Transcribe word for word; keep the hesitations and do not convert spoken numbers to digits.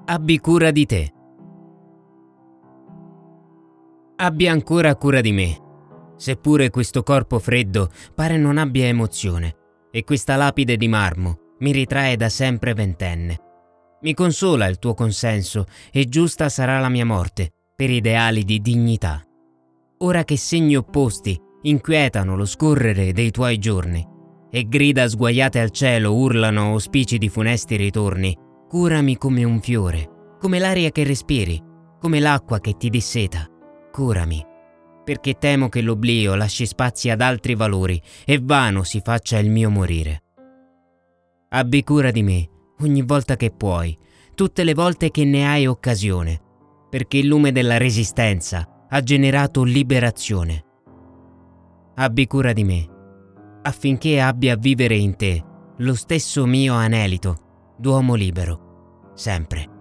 Abbi cura di te. Abbi ancora cura di me, seppure questo corpo freddo pare non abbia emozione e questa lapide di marmo mi ritrae da sempre ventenne. Mi consola il tuo consenso e giusta sarà la mia morte per ideali di dignità. Ora che segni opposti inquietano lo scorrere dei tuoi giorni e grida sguaiate al cielo urlano auspici di funesti ritorni, curami come un fiore, come l'aria che respiri, come l'acqua che ti disseta. Curami, perché temo che l'oblio lasci spazi ad altri valori e vano si faccia il mio morire. Abbi cura di me ogni volta che puoi, tutte le volte che ne hai occasione, perché il lume della resistenza ha generato liberazione. Abbi cura di me, affinché abbia a vivere in te lo stesso mio anelito d'uomo libero, sempre.